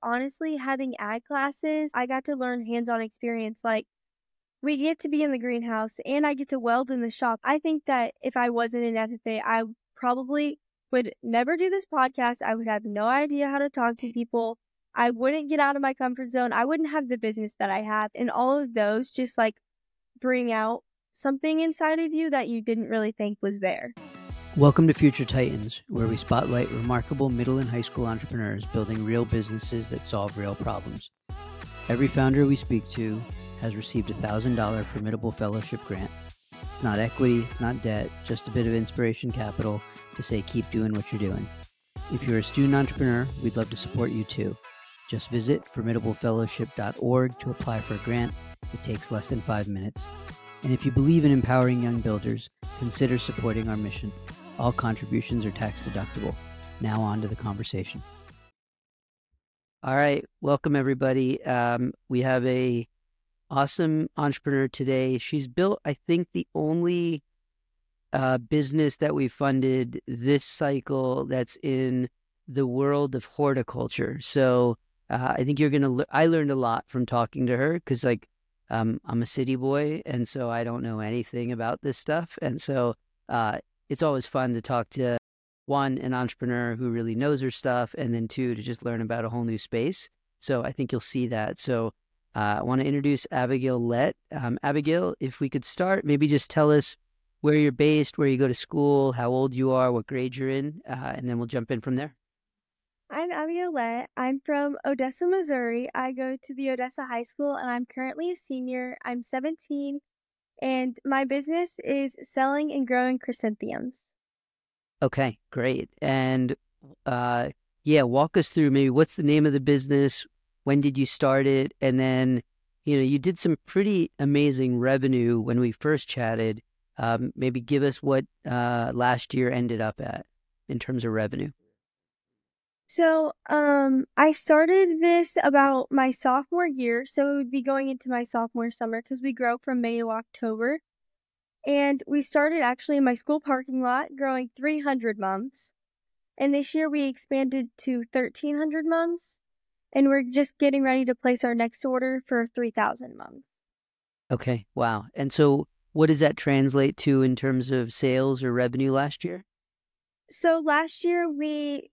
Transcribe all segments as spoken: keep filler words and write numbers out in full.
honestly, having ag classes, I got to learn hands-on experience. Like, we get to be in the greenhouse and I get to weld in the shop. I think that if I wasn't in F F A, I probably would never do this podcast. I would have no idea how to talk to people. I wouldn't get out of my comfort zone. I wouldn't have the business that I have. And all of those just like bring out something inside of you that you didn't really think was there. Welcome to Future Titans, where we spotlight remarkable middle and high school entrepreneurs building real businesses that solve real problems. Every founder we speak to has received a one thousand dollars Formidable Fellowship grant. It's not equity, it's not debt, just a bit of inspiration capital to say keep doing what you're doing. If you're a student entrepreneur, we'd love to support you too. Just visit formidable fellowship dot org to apply for a grant. It takes less than five minutes. And if you believe in empowering young builders, consider supporting our mission. All contributions are tax deductible. Now on to the conversation. All right, welcome everybody. Um, we have a awesome entrepreneur today. She's built, I think, the only uh, business that we funded this cycle that's in the world of horticulture. So uh, I think you're gonna. Le- I learned a lot from talking to her because, like, um, I'm a city boy, and so I don't know anything about this stuff, and so. Uh, It's always fun to talk to, one, an entrepreneur who really knows her stuff, and then two, to just learn about a whole new space. So I think you'll see that. So uh, I want to introduce Abigail Lett. Um, Abigail, if we could start, maybe just tell us where you're based, where you go to school, how old you are, what grade you're in, uh, and then we'll jump in from there. I'm Abigail Lett. I'm from Odessa, Missouri. I go to the Odessa High School, and I'm currently a senior. I'm seventeen. And my business is selling and growing chrysanthemums. Okay, great. And uh, yeah, walk us through maybe what's the name of the business, when did you start it, and then, you know, you did some pretty amazing revenue when we first chatted. Um, maybe give us what uh, last year ended up at in terms of revenue. So um, I started this about my sophomore year, so it would be going into my sophomore summer because we grow from May to October. And we started actually in my school parking lot growing three hundred mums. And this year we expanded to thirteen hundred mums. And we're just getting ready to place our next order for three thousand mums. Okay, wow. And so what does that translate to in terms of sales or revenue last year? So last year we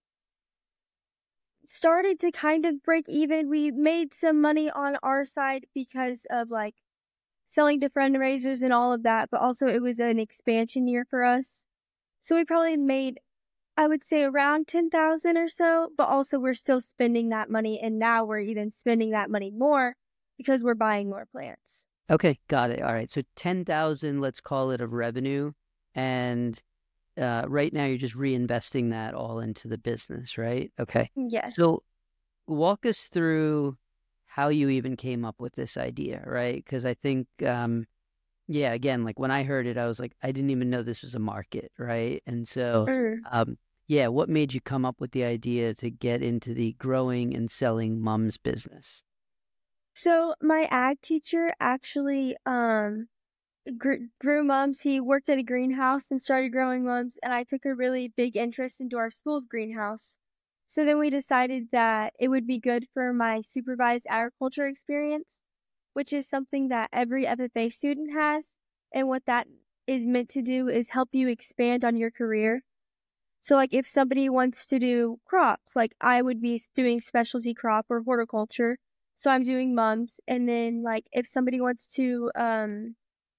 started to kind of break even. We made some money on our side because of like selling to fundraisers and all of that, but also it was an expansion year for us. So we probably made, I would say, around ten thousand or so, but also we're still spending that money, and now we're even spending that money more because we're buying more plants. Okay, got it. All right. So ten thousand, let's call it, of revenue, and uh, right now you're just reinvesting that all into the business, right? Okay. Yes. So walk us through how you even came up with this idea, right? Because I think, um, yeah, again, like when I heard it, I was like, I didn't even know this was a market, right? And so, Mm. um, yeah, what made you come up with the idea to get into the growing and selling mums business? So my ag teacher actually um gr- grew mums. He worked at a greenhouse and started growing mums, and I took a really big interest into our school's greenhouse. So then we decided that it would be good for my supervised agriculture experience, which is something that every F F A student has. And what that is meant to do is help you expand on your career. So like if somebody wants to do crops, like I would be doing specialty crop or horticulture. So I'm doing mums. And then like if somebody wants to um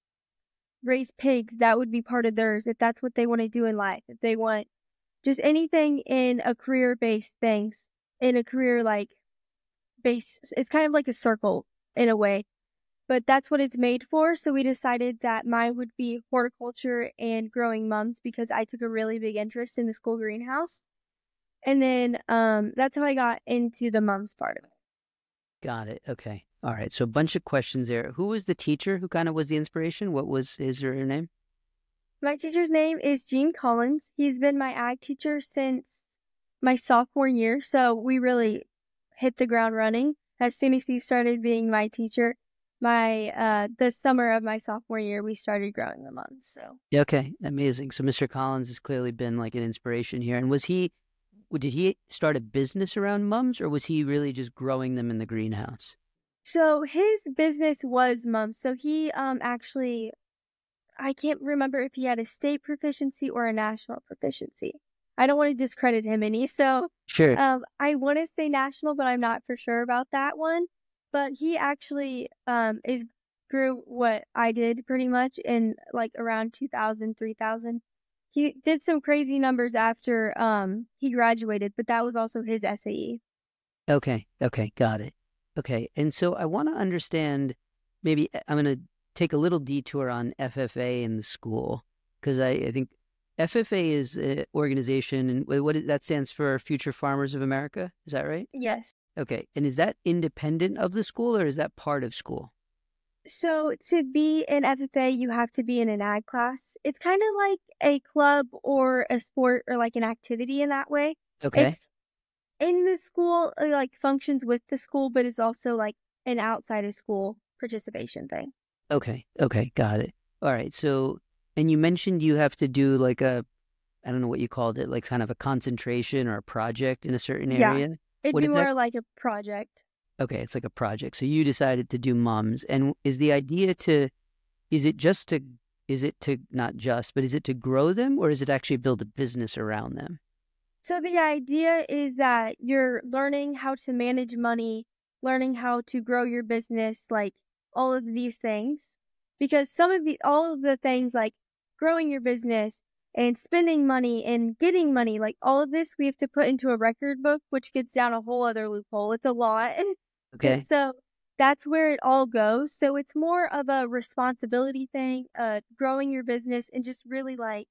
raise pigs, that would be part of theirs if that's what they want to do in life. If they want just anything in a career-based things, in a career like base, it's kind of like a circle in a way, but that's what it's made for. So we decided that mine would be horticulture and growing mums because I took a really big interest in the school greenhouse. And then um, that's how I got into the mums part of it. Got it. Okay. All right. So a bunch of questions there. Who was the teacher who kind of was the inspiration? What was his or her name? My teacher's name is Gene Collins. He's been my ag teacher since my sophomore year. So we really hit the ground running as soon as he started being my teacher. My uh, the summer of my sophomore year, we started growing the mums. So Okay. Amazing. So Mister Collins has clearly been like an inspiration here. And was he, did he start a business around mums, or was he really just growing them in the greenhouse? So his business was mums. So he um actually I can't remember if he had a state proficiency or a national proficiency. I don't want to discredit him any. So Sure. um I want to say national, but I'm not for sure about that one. But he actually um is grew what I did pretty much in like around two thousand, three thousand. He did some crazy numbers after um he graduated, but that was also his S A E. Okay. Okay. Got it. Okay. And so I want to understand, maybe uh, I'm going to take a little detour on F F A in the school, because I, I think F F A is an organization, and what what is, that stands for Future Farmers of America. Is that right? Yes. Okay. And is that independent of the school, or is that part of school? So to be in F F A, you have to be in an ag class. It's kind of like a club or a sport or like an activity in that way. Okay. It's in the school, uh, like functions with the school, but it's also like an outside of school participation thing. Okay. Okay. Got it. All right. So, and you mentioned you have to do like a, I don't know what you called it, like kind of a concentration or a project in a certain Yeah, area. it'd What be is that? more like a project. Okay, it's like a project. So you decided to do mums. And is the idea to, is it just to, is it to, not just, but is it to grow them, or is it actually build a business around them? So the idea is that you're learning how to manage money, learning how to grow your business, like all of these things. Because some of the, all of the things like growing your business and spending money and getting money, like all of this we have to put into a record book, which gets down a whole other loophole. It's a lot. Okay. So that's where it all goes. So it's more of a responsibility thing, uh, growing your business and just really like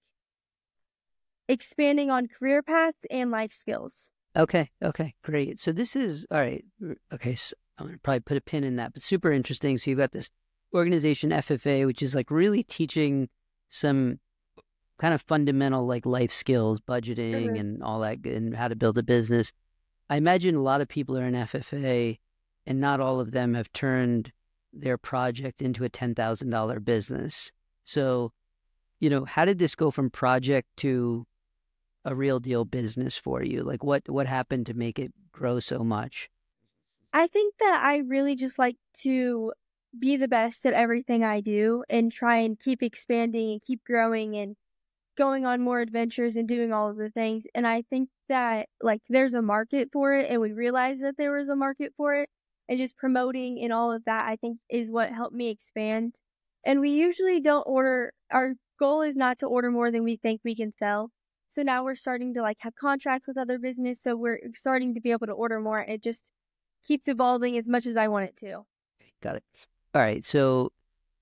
expanding on career paths and life skills. Okay. Okay. Great. So this is, all right. r- Okay. So I'm going to probably put a pin in that, but super interesting. So you've got this organization, F F A, which is like really teaching some kind of fundamental like life skills, budgeting Mhm. and all that, good- and how to build a business. I imagine a lot of people are in F F A, and not all of them have turned their project into a ten thousand dollars business. So, you know, how did this go from project to a real deal business for you? Like what what happened to make it grow so much? I think that I really just like to be the best at everything I do and try and keep expanding and keep growing and going on more adventures and doing all of the things. And I think that like there's a market for it and we realized that there was a market for it, and just promoting and all of that I think is what helped me expand. And we usually don't order, our goal is not to order more than we think we can sell. So now we're starting to like have contracts with other business, so we're starting to be able to order more. It just keeps evolving as much as I want it to. Got it. All right. So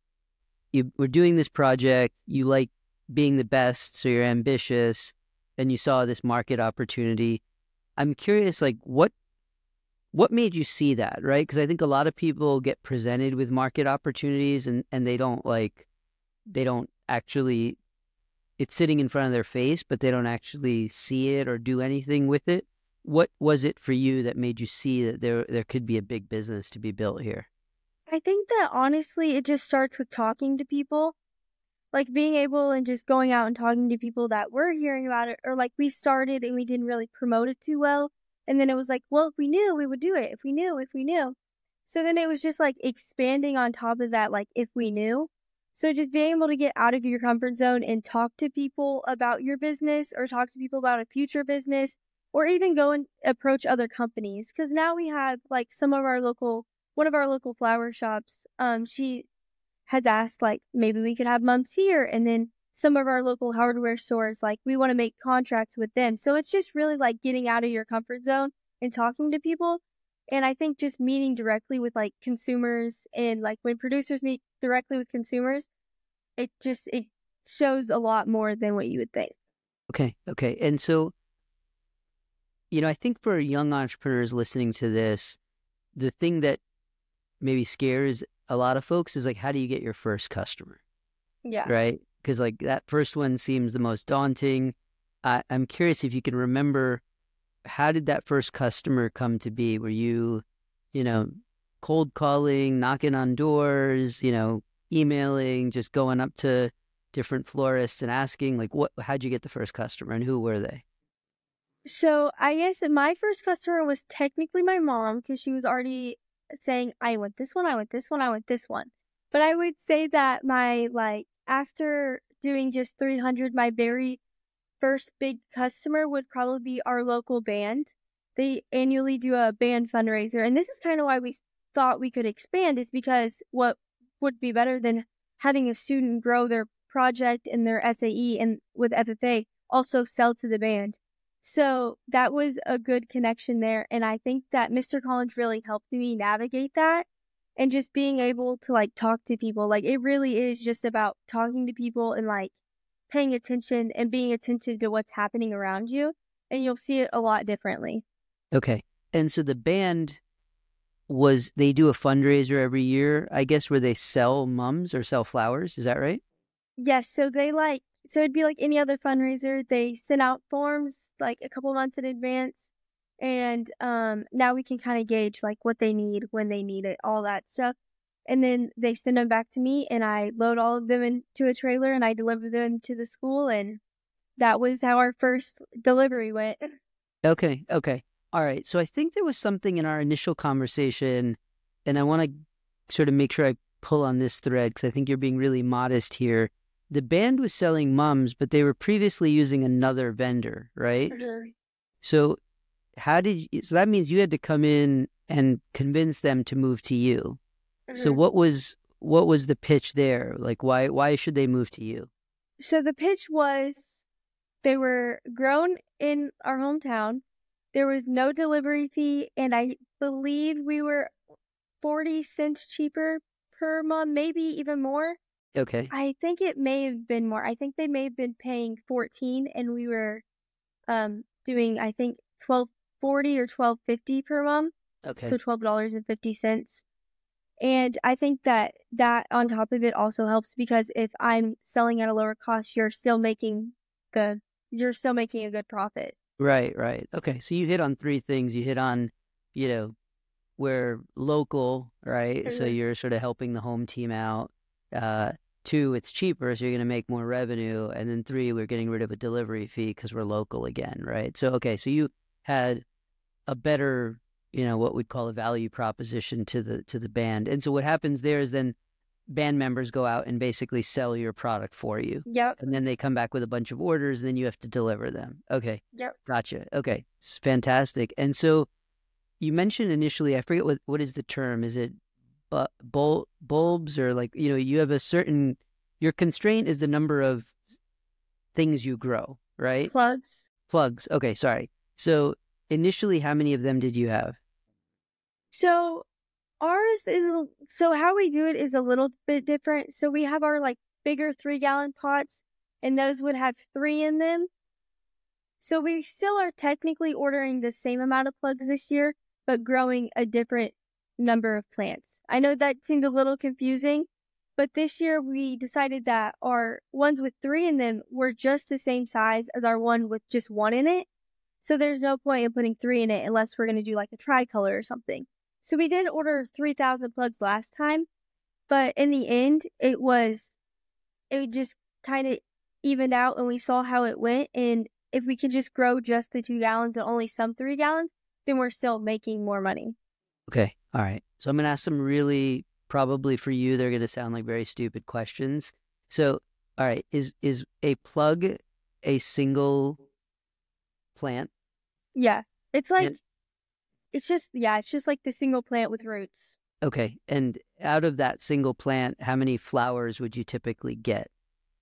you were doing this project, you like being the best, so you're ambitious, and you saw this market opportunity. I'm curious, like what what made you see that, right? Because I think a lot of people get presented with market opportunities, and and they don't like they don't actually, it's sitting in front of their face, but they don't actually see it or do anything with it. What was it for you that made you see that there there could be a big business to be built here? I think that honestly, it just starts with talking to people, like being able and just going out and talking to people that were hearing about it, or like we started and we didn't really promote it too well. And then it was like, well, if we knew, we would do it. If we knew, if we knew. So then it was just like expanding on top of that, like if we knew. So just being able to get out of your comfort zone and talk to people about your business or talk to people about a future business or even go and approach other companies. Cause now we have like some of our local, one of our local flower shops, um, she has asked like maybe we could have mums here, and then some of our local hardware stores like we want to make contracts with them. So it's just really like getting out of your comfort zone and talking to people. And I think just meeting directly with like consumers, and like when producers meet directly with consumers, it just it shows a lot more than what you would think. Okay, okay. And so, you know, I think for young entrepreneurs listening to this, the thing that maybe scares a lot of folks is like, how do you get your first customer, Yeah. right? Because like that first one seems the most daunting. I, I'm curious if you can remember, how did that first customer come to be? Were you, you know, cold calling, knocking on doors, you know, emailing, just going up to different florists and asking, like, what? How'd you get the first customer, and who were they? So I guess that my first customer was technically my mom because she was already saying, I want this one, I want this one, I want this one. But I would say that my, like, after doing just three hundred, my very first big customer would probably be our local band. They annually do a band fundraiser. And this is kind of why we thought we could expand, is because what would be better than having a student grow their project and their S A E and with F F A also sell to the band. So that was a good connection there. And I think that Mister Collins really helped me navigate that and just being able to like talk to people. Like it really is just about talking to people and like paying attention and being attentive to what's happening around you. And you'll see it a lot differently. Okay. And so the band was, they do a fundraiser every year, I guess, where they sell mums or sell flowers. Is that right? Yes. So they like, so it'd be like any other fundraiser. They send out forms like a couple months in advance. And um, now we can kind of gauge like what they need, when they need it, all that stuff. And then they send them back to me and I load all of them into a trailer and I deliver them to the school. And that was how our first delivery went. Okay. Okay. All right. So I think there was something in our initial conversation, and I want to sort of make sure I pull on this thread because I think you're being really modest here. The band was selling mums, but they were previously using another vendor, right? Mm-hmm. So how did you, so that means you had to come in and convince them to move to you. Mm-hmm. So what was what was the pitch there? Like why why should they move to you? So the pitch was they were grown in our hometown. There was no delivery fee, and I believe we were forty cents cheaper per month, maybe even more. Okay. I think it may have been more. I think they may have been paying fourteen, and we were um doing I think twelve forty or twelve fifty per month. Okay. So twelve dollars and fifty cents. And I think that that on top of it also helps because if I'm selling at a lower cost, you're still making the you're still making a good profit. Right, right. Okay, so you hit on three things. You hit on, you know, we're local, right? Mm-hmm. So you're sort of helping the home team out. Uh, two, it's cheaper, so you're going to make more revenue. And then three, we're getting rid of a delivery fee because we're local again, right? So, okay, so you had a better, you know, what we'd call a value proposition to the to the band. And so what happens there is then band members go out and basically sell your product for you. Yep. And then they come back with a bunch of orders and then you have to deliver them. Okay. Yep. Gotcha. Okay. It's fantastic. And so you mentioned initially, I forget what, what is the term? Is it bu- bul- bulbs or like, you know, you have a certain, your constraint is the number of things you grow, right? Plugs. Plugs. Okay. Sorry. So initially, how many of them did you have? So ours is, so how we do it is a little bit different. So we have our like bigger three gallon pots and those would have three in them. So we still are technically ordering the same amount of plugs this year, but growing a different number of plants. I know that seemed a little confusing, but this year we decided that our ones with three in them were just the same size as our one with just one in it. So there's no point in putting three in it unless we're going to do like a tricolor or something. So we did order three thousand plugs last time, but in the end, it was, it just kind of evened out and we saw how it went. And if we could just grow just the two gallons and only some three gallons, then we're still making more money. Okay. All right. So I'm going to ask some really, probably for you, they're going to sound like very stupid questions. So, all right, is, is a plug a single plant? Yeah. It's like, and, it's just, yeah, it's just like the single plant with roots. Okay. And out of that single plant, how many flowers would you typically get?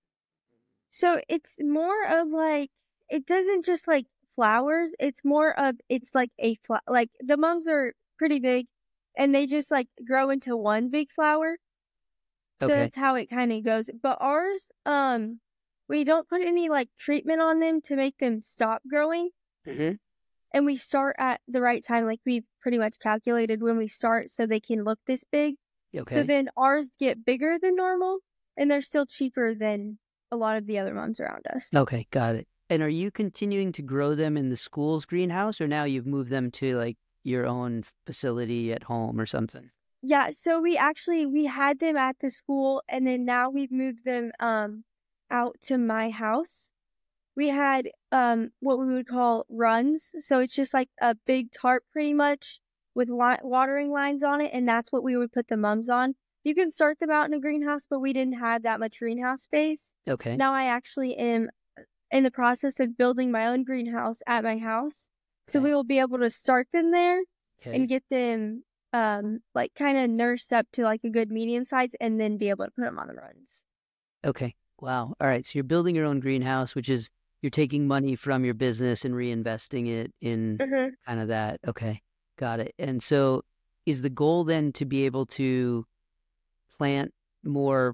So it's more of like, it doesn't just like flowers. It's more of, it's like a, fl- like the mums are pretty big and they just like grow into one big flower. So okay. That's how it kind of goes. But ours, um, we don't put any like treatment on them to make them stop growing. Mm-hmm. And we start at the right time. Like we've pretty much calculated when we start so they can look this big. Okay. So then ours get bigger than normal and they're still cheaper than a lot of the other mums around us. Okay, got it. And are you continuing to grow them in the school's greenhouse or now you've moved them to like your own facility at home or something? Yeah, so we actually, we had them at the school and then now we've moved them um out to my house. we had um what we would call runs. So it's just like a big tarp pretty much with li- watering lines on it, and that's what we would put the mums on. You can start them out in a greenhouse, but we didn't have that much greenhouse space. Okay. Now I actually am in the process of building my own greenhouse at my house. So Okay. we will be able to start them there Okay. and get them um like kind of nursed up to like a good medium size, and then be able to put them on the runs. Okay. Wow. All right. So you're building your own greenhouse, which is you're taking money from your business and reinvesting it in Mm-hmm. kind of that. Okay. Got it. And so is the goal then to be able to plant more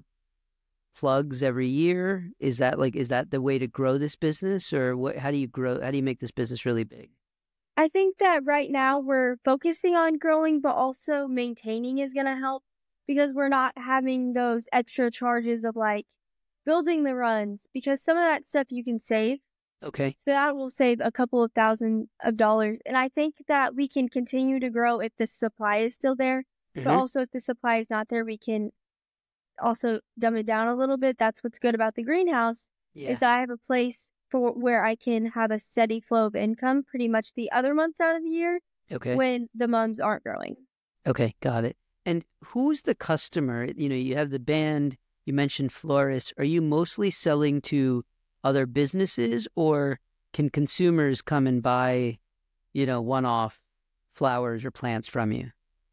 plugs every year? Is that like, is that the way to grow this business, or what, how do you grow, how do you make this business really big? I think that right now we're focusing on growing, but also maintaining is going to help, because we're not having those extra charges of like building the runs, because some of that stuff you can save. Okay. So that will save a couple of thousand of dollars. And I think that we can continue to grow if the supply is still there, but Mhm. also if the supply is not there, we can also dumb it down a little bit. That's what's good about the greenhouse, Yeah. is that I have a place for where I can have a steady flow of income pretty much the other months out of the year Okay. when the mums aren't growing. Okay. Got it. And who's the customer? You know, you have the band, you mentioned florists. Are you mostly selling to other businesses, or can consumers come and buy, you know, one-off flowers or plants from you?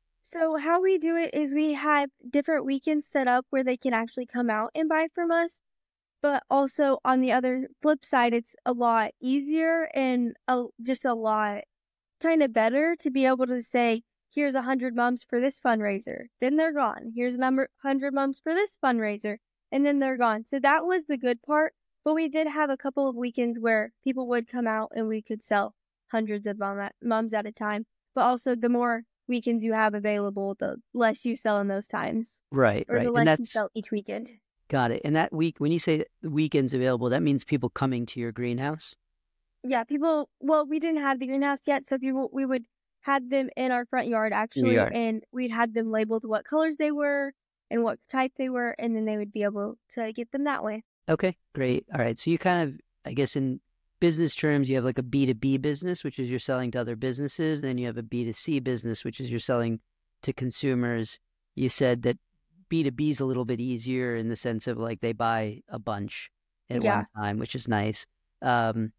So how we do it is we have different weekends set up where they can actually come out and buy from us. But also on the other flip side, it's a lot easier and a, just a lot kind of better to be able to say, here's a hundred mums for this fundraiser. Then they're gone. Here's a number hundred mums for this fundraiser. And then they're gone. So that was the good part. But we did have a couple of weekends where people would come out and we could sell hundreds of mum at, mums at a time. But also the more weekends you have available, the less you sell in those times. Right, Or right. the And less you that's sell each weekend. got it. And that week, when you say the weekends available, that means people coming to your greenhouse? Yeah, people, well, we didn't have the greenhouse yet, so people, we would have them in our front yard, Your actually, yard. and we'd have them labeled what colors they were and what type they were, and then they would be able to get them that way. Okay, great. All right. So you kind of, I guess in business terms, you have like a B two B business, which is you're selling to other businesses. And then you have a B two C business, which is you're selling to consumers. You said that B two B is a little bit easier in the sense of like they buy a bunch at Yeah. one time, which is nice. Um,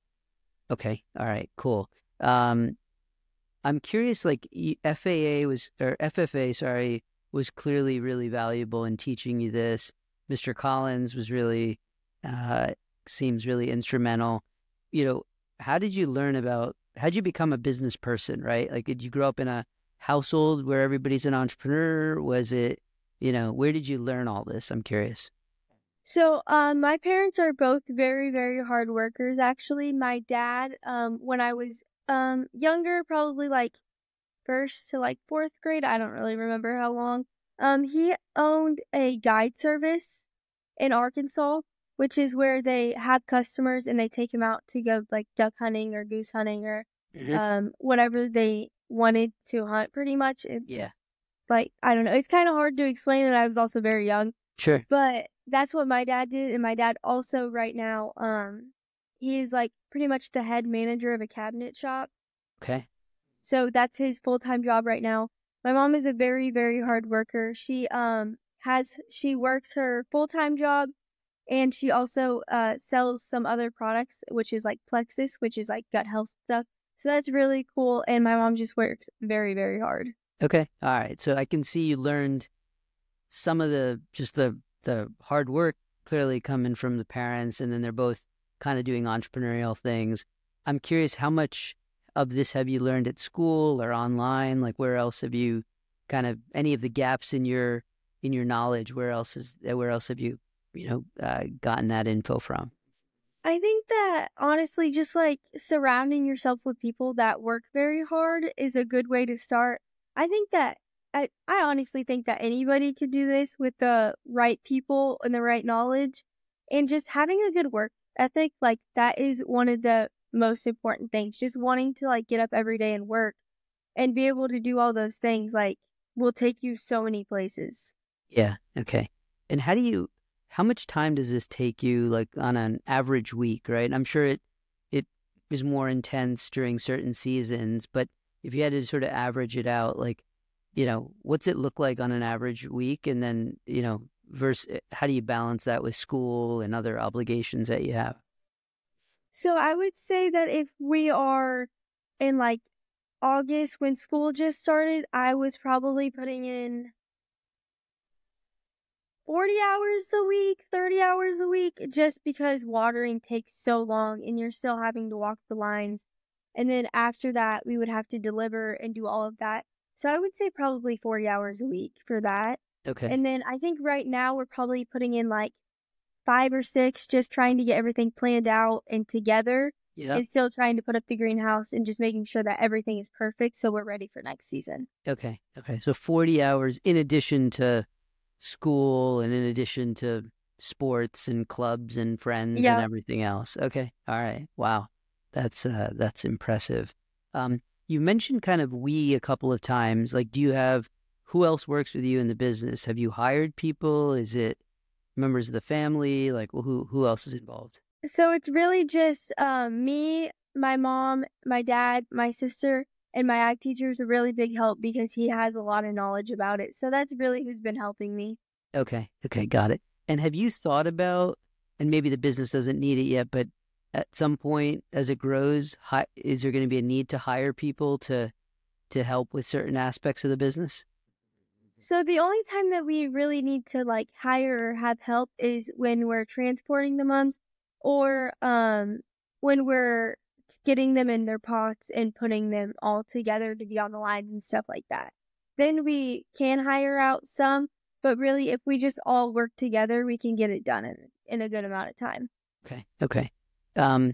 okay. All right, cool. Um, I'm curious, like y- F A A was, or F F A, sorry, was clearly really valuable in teaching you this. Mister Collins was really, uh, seems really instrumental. You know, how did you learn about, how did you become a business person, right? Like, did you grow up in a household where everybody's an entrepreneur? Was it, you know, where did you learn all this? I'm curious. So, um, my parents are both very, very hard workers, actually. My dad, um, when I was, um, younger, probably like first to like fourth grade, I don't really remember how long, um, he owned a guide service in Arkansas, which is where they have customers and they take them out to go like duck hunting or goose hunting or, Mhm. um, whatever they wanted to hunt pretty much. It, Yeah, like, I don't know. It's kind of hard to explain, and I was also very young. sure. But that's what my dad did, and my dad also right now, um, he is like pretty much the head manager of a cabinet shop. Okay. So that's his full-time job right now. My mom is a very, very hard worker. She um has she works her full-time job, and she also uh sells some other products, which is like Plexus, which is like gut health stuff. So that's really cool, and my mom just works very, very hard. Okay. All right. So I can see you learned some of the, just the, the hard work clearly coming from the parents, and then they're both kind of doing entrepreneurial things. I'm curious, how much of this have you learned at school or online? Like, where else have you kind of, any of the gaps in your, in your knowledge, where else is, where else have you, you know, uh, gotten that info from? I think that honestly, just like surrounding yourself with people that work very hard is a good way to start. I think that I, I honestly think that anybody could do this with the right people and the right knowledge, and just having a good work ethic. Like, that is one of the most important things. Just wanting to like get up every day and work and be able to do all those things, like, will take you so many places. Yeah. Okay. And how do you, how much time does this take you, like on an average week, right? I'm sure it it is more intense during certain seasons, but if you had to sort of average it out, like, you know, what's it look like on an average week? And then, you know, versus how do you balance that with school and other obligations that you have? So I would say that if we are in like August when school just started, I was probably putting in forty hours a week, thirty hours a week, just because watering takes so long and you're still having to walk the lines. And then after that, we would have to deliver and do all of that. So I would say probably forty hours a week for that. Okay. And then I think right now we're probably putting in like five or six, just trying to get everything planned out and together, Yeah. and still trying to put up the greenhouse and just making sure that everything is perfect so we're ready for next season. Okay. Okay. So forty hours in addition to school and in addition to sports and clubs and friends and Yeah. everything else. Okay. All right. Wow. That's uh that's impressive. Um you mentioned kind of we a couple of times. Like, do you have who else works with you in the business? Have you hired people? Is it members of the family? Like, well, who who else is involved? So it's really just um, me, my mom, my dad, my sister, and my ag teacher is a really big help because he has a lot of knowledge about it. So that's really who's been helping me. Okay. Okay, got it. And have you thought about, and maybe the business doesn't need it yet, but at some point as it grows, hi, is there going to be a need to hire people to to help with certain aspects of the business? So the only time that we really need to like hire or have help is when we're transporting the mums or um when we're getting them in their pots and putting them all together to be on the lines and stuff like that. Then we can hire out some, but really if we just all work together, we can get it done in, in a good amount of time. Okay. Okay. Um,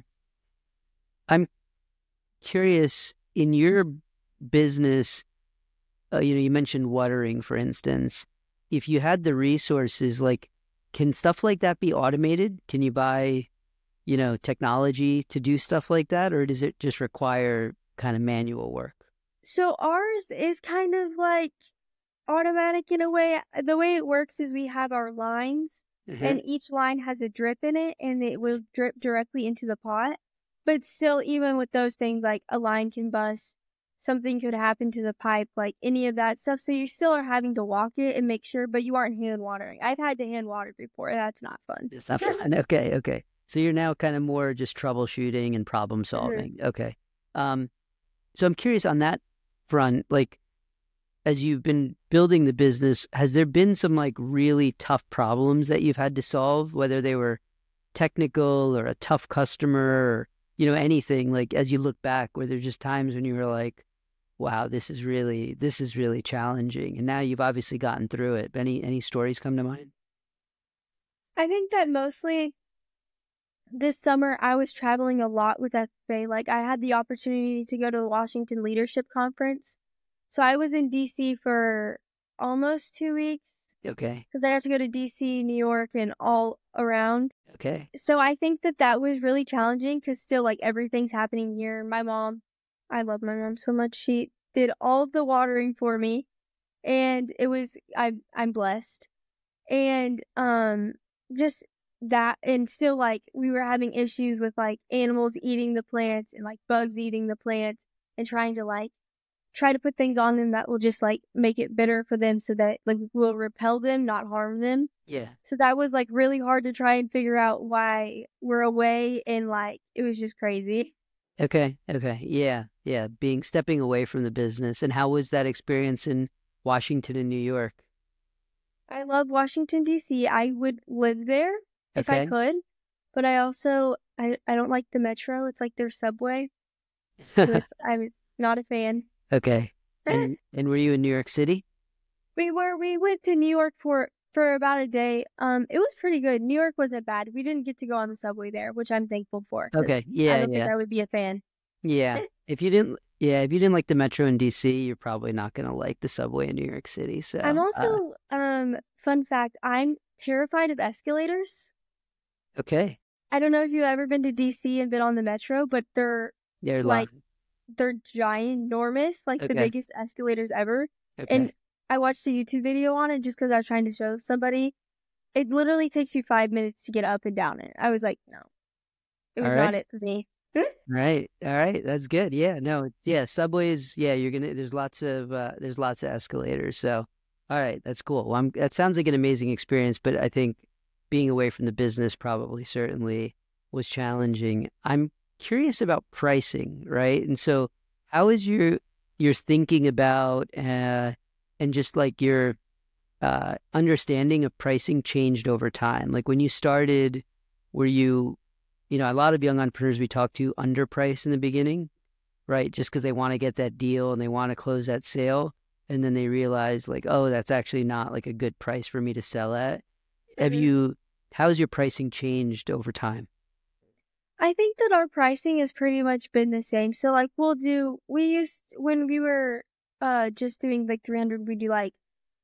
I'm curious in your business, uh, you know, you mentioned watering, for instance. If you had the resources, like, can stuff like that be automated? Can you buy, you know, technology to do stuff like that? Or does it just require kind of manual work? So ours is kind of like automatic in a way. The way it works is we have our lines Hmm. and each line has a drip in it and it will drip directly into the pot. But still, even with those things, like a line can bust, something could happen to the pipe, like any of that stuff. So you still are having to walk it and make sure, but you aren't hand watering. I've had to hand water before. That's not fun. It's not fun. Okay. Okay. So you're now kind of more just troubleshooting and problem Mhm. solving. Okay. Um, so I'm curious on that front, like, as you've been building the business, has there been some like really tough problems that you've had to solve, whether they were technical or a tough customer or, you know, anything, like as you look back, where there's just times when you were like, wow, this is really, this is really challenging. And now you've obviously gotten through it. But any, any stories come to mind? I think that mostly this summer I was traveling a lot with F F A. Like I had the opportunity to go to the Washington Leadership Conference. So I was in D C for almost two weeks Okay. because I got to go to D C, New York, and all around. Okay. So I think that that was really challenging because still like everything's happening here. My mom, I love my mom so much. She did all of the watering for me and it was, I'm, I'm blessed. And, um, just that, and still like we were having issues with like animals eating the plants and like bugs eating the plants and trying to like try to put things on them that will just like make it bitter for them so that like will repel them, not harm them. Yeah. So that was like really hard to try and figure out why we're away and like it was just crazy. Okay. Okay. Yeah. Yeah. Being, stepping away from the business. And how was that experience in Washington and New York? I love Washington D C. I would live there if I Okay. could, but I also I I don't like the metro. It's like their subway. So it's, I'm not a fan. Okay. And and were you in New York City? We were we went to New York for for about a day. Um, it was pretty good. New York wasn't bad. We didn't get to go on the subway there, which I'm thankful for Okay. because I Yeah, don't think yeah. I would be a fan. Yeah. If you didn't yeah, if you didn't like the metro in D C, you're probably not going to like the subway in New York City. I'm So, uh also um fun fact, I'm terrified of escalators. okay. I don't know if you've ever been to D C and been on the metro, but they're They're like long. they're giant, enormous, like the Okay. biggest escalators ever. And Okay. I watched a YouTube video on it just because I was trying to show somebody. it literally takes you five minutes to get up and down it. I was like, no, it All was not right. it for me. Right. All right. That's good. Yeah. No. Yeah. Subways. Yeah. You're gonna. There's lots of. Uh, there's lots of escalators. So, all right. That's cool. Well, I'm, that sounds like an amazing experience. But I think being away from the business probably certainly was challenging. I'm curious about pricing, right? And so, how is your your thinking about uh, and just like your uh, understanding of pricing changed over time? Like when you started, were you you know, a lot of young entrepreneurs we talk to underprice in the beginning, right? Just because they want to get that deal and they want to close that sale. And then they realize like, oh, that's actually not like a good price for me to sell at. Have Mhm. you, how's your pricing changed over time? I think that our pricing has pretty much been the same. So like we'll do we used when we were uh just doing like three hundred, we do like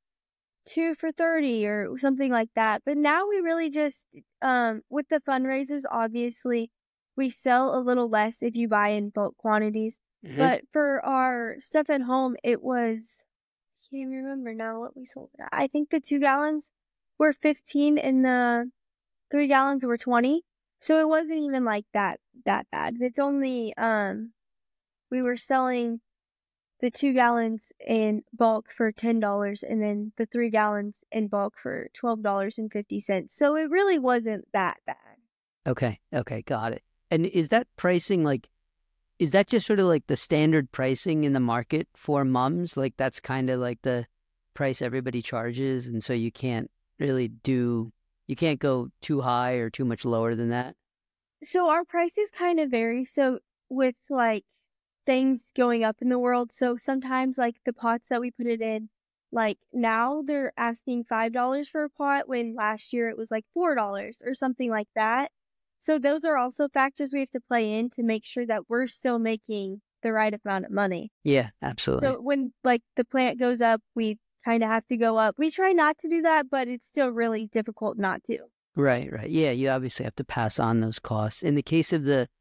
two for thirty or something like that. But now we really just um with the fundraisers, obviously we sell a little less if you buy in bulk quantities. Hmm. But for our stuff at home, it was I can't even remember now what we sold it at. I think the two gallons were fifteen and the three gallons were twenty. So it wasn't even like that that bad. It's only um we were selling the two gallons in bulk for ten dollars and then the three gallons in bulk for twelve dollars and fifty cents. So it really wasn't that bad. Okay. Okay. Got it. And is that pricing like, is that just sort of like the standard pricing in the market for mums? Like that's kind of like the price everybody charges. And so you can't really do, you can't go too high or too much lower than that. So our prices kind of vary. So with like things going up in the world, so sometimes like the pots that we put it in, like now they're asking five dollars for a pot when last year it was like four dollars or something like that. So those are also factors we have to play in to make sure that we're still making the right amount of money. Yeah, absolutely. So when like the plant goes up, we kind of have to go up. We try not to do that, but it's still really difficult not to. Right, right. Yeah, you obviously have to pass on those costs. In the case of the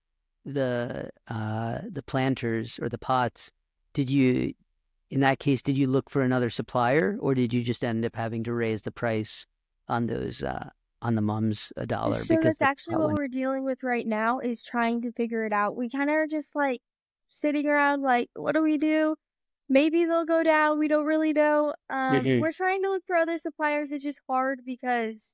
the uh the planters or the pots, did you in that case did you look for another supplier or did you just end up having to raise the price on those uh on the mums a dollar So because that's the actually pot what went we're dealing with right now is trying to figure it out. We kind of are just like sitting around like, what do we do? Maybe they'll go down. We don't really know. Um, Mhm. we're trying to look for other suppliers. It's just hard because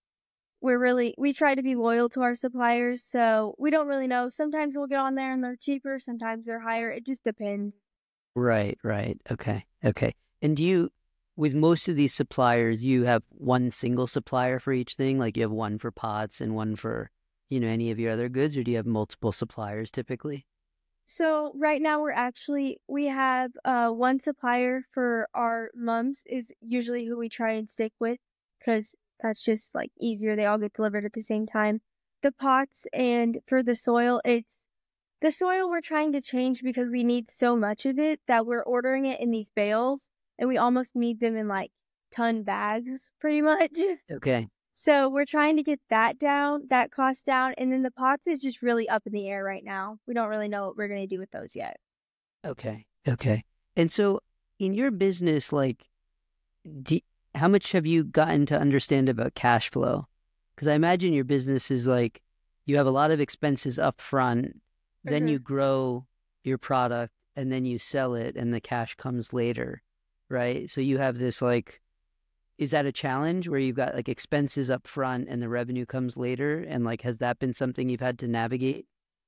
we're really, we try to be loyal to our suppliers. So we don't really know. Sometimes we'll get on there and they're cheaper. Sometimes they're higher. It just depends. Right, right. Okay. Okay. And do you, with most of these suppliers, you have one single supplier for each thing? Like you have one for pots and one for, you know, any of your other goods, or do you have multiple suppliers typically? So right now we're actually we have uh one supplier for our mums is usually who we try and stick with because that's just like easier. They all get delivered at the same time. The pots and for the soil, it's the soil we're trying to change because we need so much of it that we're ordering it in these bales and we almost need them in like ton bags pretty much. Okay. So we're trying to get that down, that cost down, and then the pots is just really up in the air right now. We don't really know what we're gonna do with those yet. Okay. Okay. And so in your business, like, do, how much have you gotten to understand about cash flow? Because I imagine your business is like you have a lot of expenses up front, then hmm you grow your product and then you sell it and the cash comes later, right? So you have this like, is that a challenge where you've got like expenses up front and the revenue comes later? And like, has that been something you've had to navigate?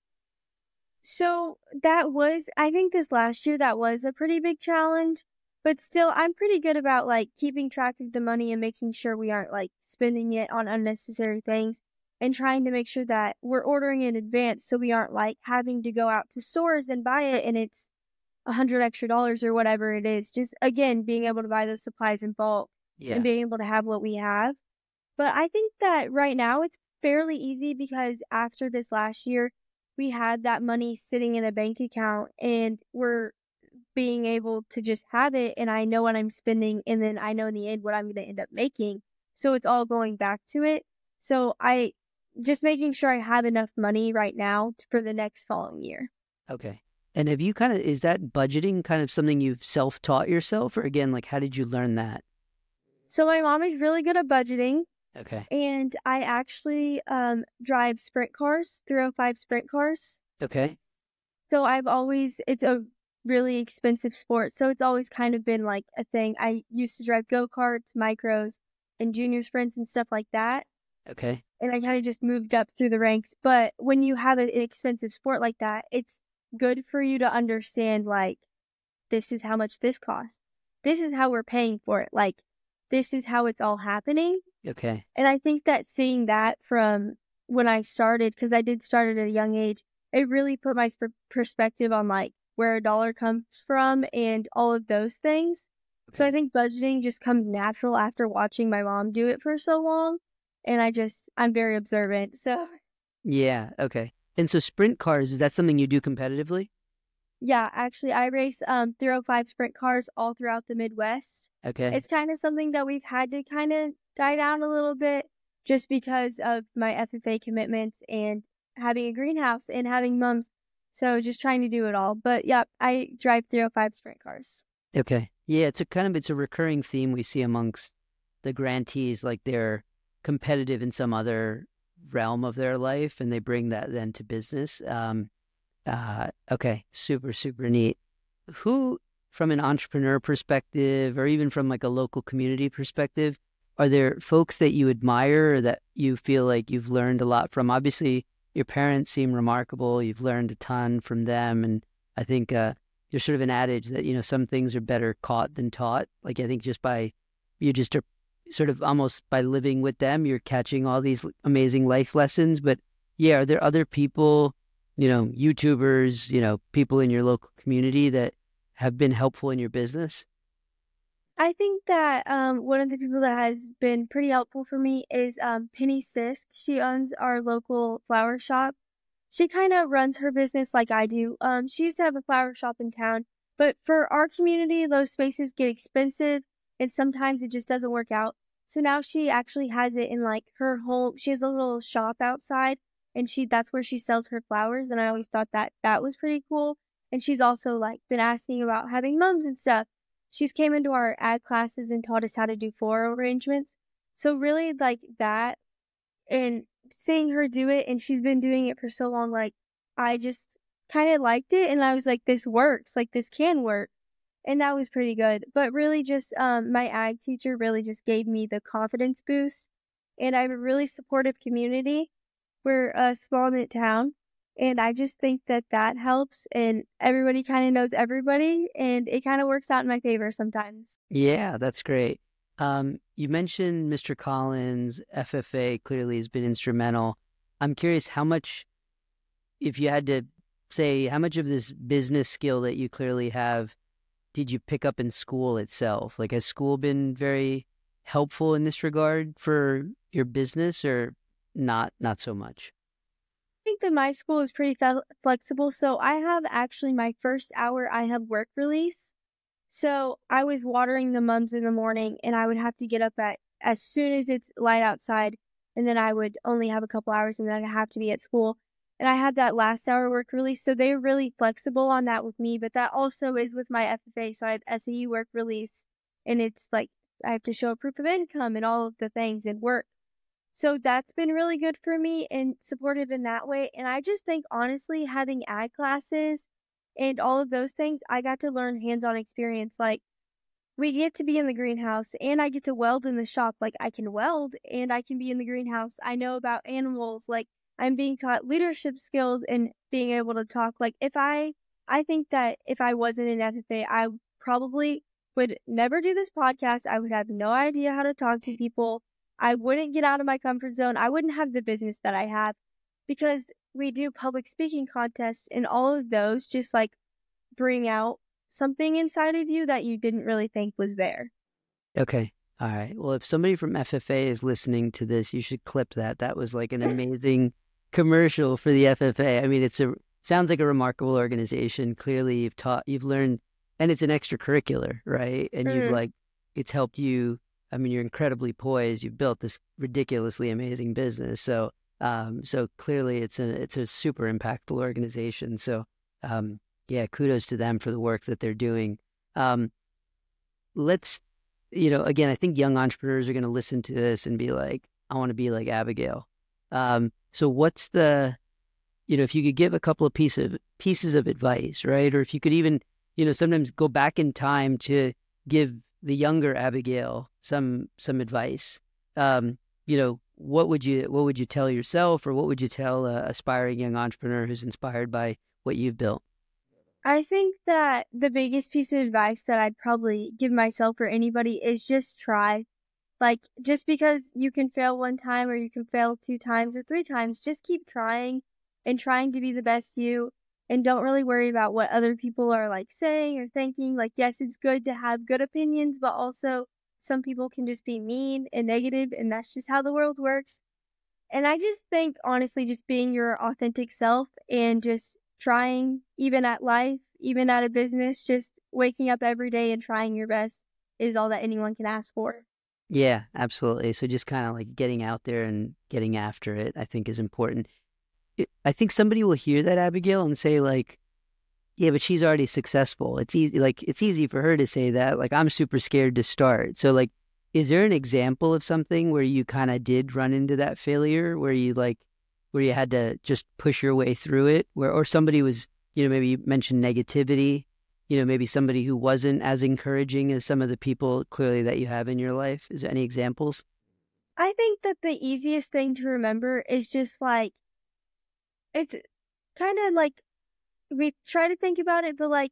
So that was, I think this last year that was a pretty big challenge, but still, I'm pretty good about like keeping track of the money and making sure we aren't like spending it on unnecessary things and trying to make sure that we're ordering in advance so we aren't like having to go out to stores and buy it and it's a hundred extra dollars or whatever it is. Just again, being able to buy those supplies in bulk and Yeah. being able to have what we have. But I think that right now it's fairly easy because after this last year, we had that money sitting in a bank account and we're being able to just have it. And I know what I'm spending. And then I know in the end what I'm going to end up making. So it's all going back to it. So I just making sure I have enough money right now for the next following year. Okay. And have you kind of, is that budgeting kind of something you've self-taught yourself? Or again, like, how did you learn that? So my mom is really good at budgeting. Okay. And I actually um, drive sprint cars, three oh five sprint cars. Okay. So I've always, it's a really expensive sport. So it's always kind of been like a thing. I used to drive go karts, micros, and junior sprints and stuff like that. Okay. And I kind of just moved up through the ranks. But when you have an expensive sport like that, it's good for you to understand, like, this is how much this costs. This is how we're paying for it. Like, this is how it's all happening. Okay. And I think that seeing that from when I started, because I did start at a young age, it really put my sp- perspective on like where a dollar comes from and all of those things. Okay. So I think budgeting just comes natural after watching my mom do it for so long. And I just, I'm very observant. So Yeah. Okay. And so sprint cars, is that something you do competitively? yeah, actually I race um three oh five sprint cars all throughout the Midwest. Okay. It's kind of something that we've had to kind of die down a little bit just because of my F F A commitments and having a greenhouse and having mums. So just trying to do it all. But yeah, I drive three oh five sprint cars. Okay. Yeah, it's a kind of it's a recurring theme we see amongst the grantees, like they're competitive in some other realm of their life and they bring that then to business. Um uh okay, super, super neat. Who, from an entrepreneur perspective or even from like a local community perspective, are there folks that you admire or that you feel like you've learned a lot from? Obviously, your parents seem remarkable. You've learned a ton from them. And I think uh, there's sort of an adage that, you know, some things are better caught than taught. Like, I think just by, you just are sort of almost by living with them, you're catching all these amazing life lessons. But yeah, are there other people, you know, YouTubers, you know, people in your local community that have been helpful in your business? I think that um, one of the people that has been pretty helpful for me is um, Penny Sisk. She owns our local flower shop. She kind of runs her business like I do. Um, she used to have a flower shop in town, but for our community, those spaces get expensive and sometimes it just doesn't work out. So now she actually has it in like her home. She has a little shop outside and she that's where she sells her flowers. And I always thought that that was pretty cool. And she's also like been asking about having mums and stuff. She's came into our ag classes and taught us how to do floral arrangements. So really like that and seeing her do it and she's been doing it for so long, like I just kind of liked it and I was like, this works, like this can work. And that was pretty good. But really just um my ag teacher really just gave me the confidence boost. And I have a really supportive community. We're a small knit town. And I just think that that helps and everybody kind of knows everybody and it kind of works out in my favor sometimes. Yeah, that's great. Um, you mentioned Mister Collins, F F A clearly has been instrumental. I'm curious how much, if you had to say, how much of this business skill that you clearly have did you pick up in school itself? Like, has school been very helpful in this regard for your business or not, not so much? Think that my school is pretty fe- flexible. So I have actually my first hour, I have work release. So I was watering the mums in the morning and I would have to get up at as soon as it's light outside. And then I would only have a couple hours and then I'd have to be at school. And I had that last hour work release. So they're really flexible on that with me. But that also is with my F F A. So I have S A U work release and it's like I have to show a proof of income and all of the things and work. So that's been really good for me and supportive in that way. And I just think honestly, having ag classes and all of those things, I got to learn hands-on experience. Like we get to be in the greenhouse and I get to weld in the shop. Like I can weld and I can be in the greenhouse. I know about animals. Like I'm being taught leadership skills and being able to talk. Like if I, I think that if I wasn't in F F A, I probably would never do this podcast. I would have no idea how to talk to people. I wouldn't get out of my comfort zone. I wouldn't have the business that I have because we do public speaking contests and all of those just like bring out something inside of you that you didn't really think was there. Okay. All right. Well, if somebody from F F A is listening to this, you should clip that. That was like an amazing commercial for the F F A. I mean, it's a sounds like a remarkable organization. Clearly, you've taught, you've learned, and it's an extracurricular, right? And you've Mm. like, it's helped you. I mean, you're incredibly poised. You've built this ridiculously amazing business. So, um, so clearly, it's a it's a super impactful organization. So, um, yeah, kudos to them for the work that they're doing. Um, let's, you know, again, I think young entrepreneurs are going to listen to this and be like, I want to be like Abigail. Um, so what's the, you know, if you could give a couple of piece of pieces of advice, right? Or if you could even, you know, sometimes go back in time to give the younger Abigail some some advice. Um, you know, what would you what would you tell yourself, or what would you tell a aspiring young entrepreneur who's inspired by what you've built? I think that the biggest piece of advice that I'd probably give myself or anybody is just try. Like, just because you can fail one time or you can fail two times or three times, just keep trying and trying to be the best you, and don't really worry about what other people are like saying or thinking. Like, yes, it's good to have good opinions, but also some people can just be mean and negative, and that's just how the world works. And I just think, honestly, just being your authentic self and just trying, even at life, even at a business, just waking up every day and trying your best is all that anyone can ask for. Yeah, absolutely. So just kind of like getting out there and getting after it, I think is important. It, I think somebody will hear that, Abigail, and say like, yeah, but she's already successful. It's easy, like it's easy for her to say that. Like, I'm super scared to start. So like, is there an example of something where you kind of did run into that failure, where you like, where you had to just push your way through it, where or somebody was, you know, maybe you mentioned negativity, you know, maybe somebody who wasn't as encouraging as some of the people clearly that you have in your life. Is there any examples? I think that the easiest thing to remember is just like, it's kind of like we try to think about it, but like,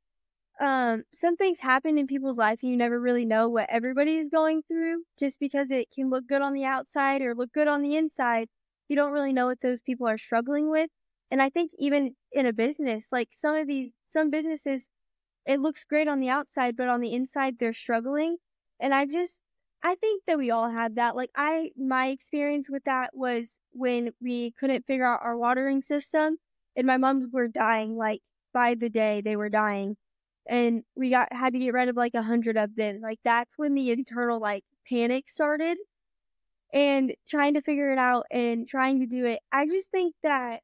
um, some things happen in people's life and you never really know what everybody is going through just because it can look good on the outside or look good on the inside. You don't really know what those people are struggling with. And I think even in a business, like some of these, some businesses, it looks great on the outside, but on the inside, they're struggling. And I just, I think that we all have that. Like I, my experience with that was when we couldn't figure out our watering system and my moms were dying, like by the day they were dying. And we got, had to get rid of like a hundred of them. Like that's when the internal like panic started and trying to figure it out and trying to do it. I just think that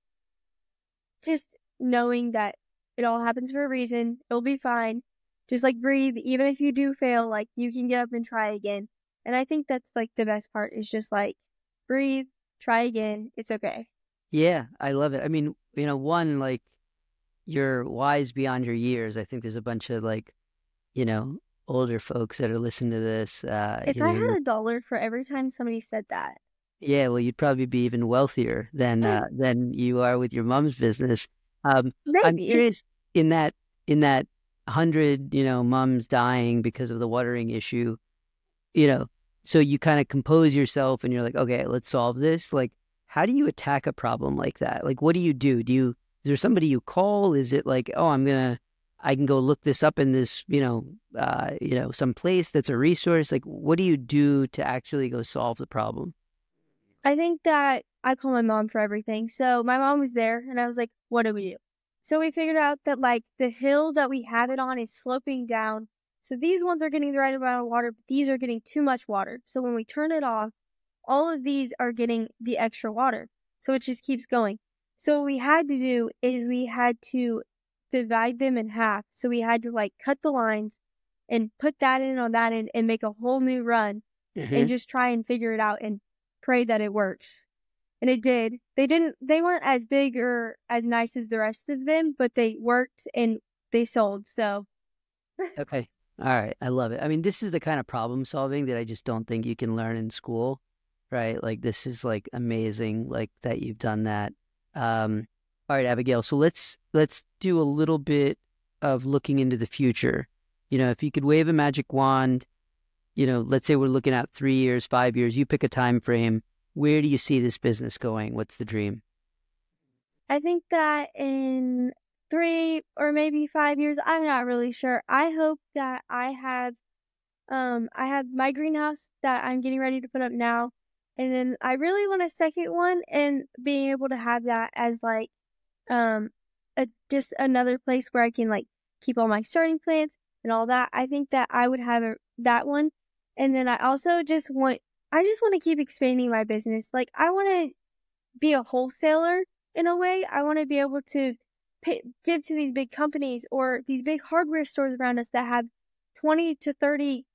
just knowing that it all happens for a reason, it'll be fine. Just like breathe, even if you do fail, like you can get up and try again. And I think that's like the best part is just like breathe, try again. It's okay. Yeah, I love it. I mean, you know, one, like you're wise beyond your years. I think there's a bunch of like, you know, older folks that are listening to this. Uh, If you I know, had you're a dollar for every time somebody said that, yeah, well, you'd probably be even wealthier than uh, than you are with your mom's business. Um, I'm maybe. curious in that in that hundred, you know, moms dying because of the watering issue. You know, so you kind of compose yourself and you're like, okay, let's solve this. Like, how do you attack a problem like that? Like, what do you do? Do you, is there somebody you call? Is it like, oh, I'm gonna, I can go look this up in this, you know, uh, you know, some place that's a resource. Like, what do you do to actually go solve the problem? I think that I call my mom for everything. So my mom was there and I was like, what do we do? So we figured out that like the hill that we have it on is sloping down. So these ones are getting the right amount of water, but these are getting too much water. So when we turn it off, all of these are getting the extra water. So it just keeps going. So what we had to do is we had to divide them in half. So we had to like cut the lines and put that in on that end and make a whole new run and Hmm. just try and figure it out and pray that it works. And it did. They didn't, they weren't as big or as nice as the rest of them, but they worked and they sold. So Okay. All right. I love it. I mean, this is the kind of problem solving that I just don't think you can learn in school, right? Like this is like amazing, like that you've done that. Um, all right, Abigail. So let's let's do a little bit of looking into the future. You know, if you could wave a magic wand, you know, let's say we're looking at three years, five years, you pick a time frame. Where do you see this business going? What's the dream? I think that in three or maybe five years, I'm not really sure. I hope that I have, um, I have my greenhouse that I'm getting ready to put up now. And then I really want a second one and being able to have that as like, um, a, just another place where I can like keep all my starting plants and all that. I think that I would have a, that one. And then I also just want, I just want to keep expanding my business. Like I want to be a wholesaler in a way. I want to be able to pay, give to these big companies or these big hardware stores around us that have twenty to thirty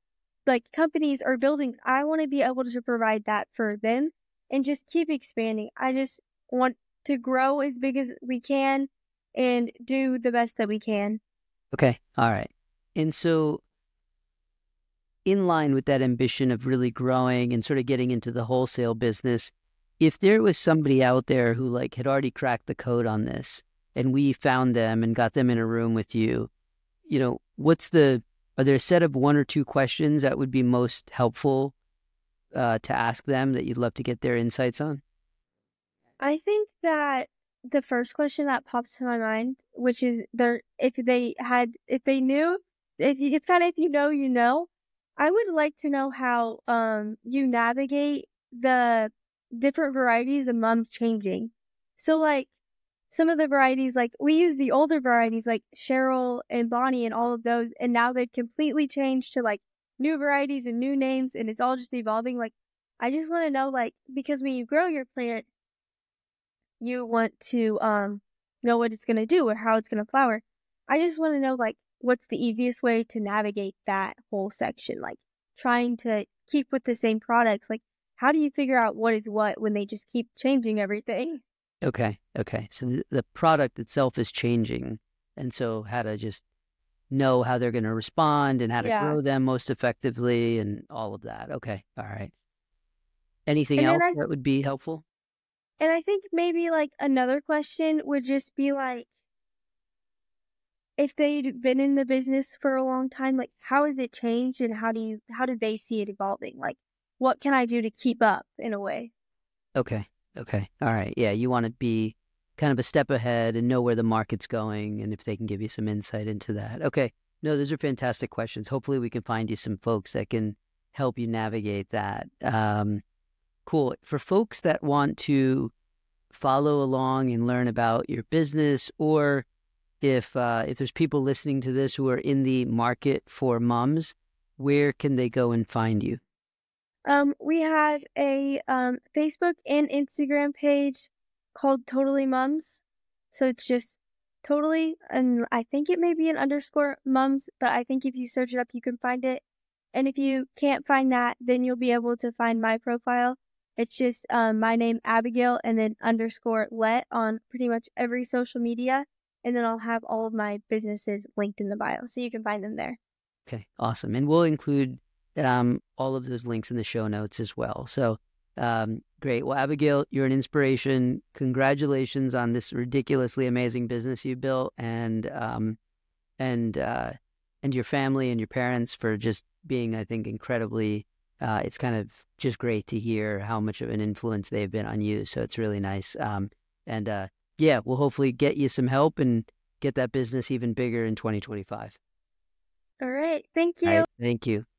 like companies or buildings, I want to be able to provide that for them and just keep expanding. I just want to grow as big as we can and do the best that we can. Okay. All right. And so in line with that ambition of really growing and sort of getting into the wholesale business, if there was somebody out there who like had already cracked the code on this and we found them and got them in a room with you, you know, what's the, are there a set of one or two questions that would be most helpful uh, to ask them that you'd love to get their insights on? I think that the first question that pops to my mind, which is there, if they had, if they knew, if you- it's kind of if you know, you know, I would like to know how um you navigate the different varieties of mums changing. So like some of the varieties, like we use the older varieties like Cheryl and Bonnie and all of those, and now they've completely changed to like new varieties and new names, and it's all just evolving. Like I just want to know, like, because when you grow your plant, you want to um know what it's gonna do or how it's gonna flower. I just want to know like what's the easiest way to navigate that whole section, like trying to keep with the same products. Like how do you figure out what is what when they just keep changing everything? Okay. Okay. So the, the product itself is changing. And so how to just know how they're going to respond and how to Yeah. grow them most effectively and all of that. Okay. All right. Anything And then else I that would be helpful? and I think maybe like another question would just be like if they'd been in the business for a long time, like how has it changed and how do you how do they see it evolving? Like what can I do to keep up in a way? Okay. Okay. All right. Yeah. You want to be kind of a step ahead and know where the market's going and if they can give you some insight into that. Okay. No, those are fantastic questions. Hopefully we can find you some folks that can help you navigate that. Um, cool. For folks that want to follow along and learn about your business, or if uh, if there's people listening to this who are in the market for mums, where can they go and find you? Um, we have a um Facebook and Instagram page called Totally Mums. So it's just totally, and I think it may be an underscore mums, but I think if you search it up, you can find it. And if you can't find that, then you'll be able to find my profile. It's just um my name Abigail and then underscore let on pretty much every social media. And then I'll have all of my businesses linked in the bio, so you can find them there. Okay, awesome. And we'll include um, all of those links in the show notes as well. So um, great. Well, Abigail, you're an inspiration. Congratulations on this ridiculously amazing business you built, and um, and uh, and your family and your parents for just being, I think, incredibly. Uh, it's kind of just great to hear how much of an influence they've been on you. So it's really nice. Um, and uh, yeah, we'll hopefully get you some help and get that business even bigger in twenty twenty-five. All right. Thank All you. right. Thank you.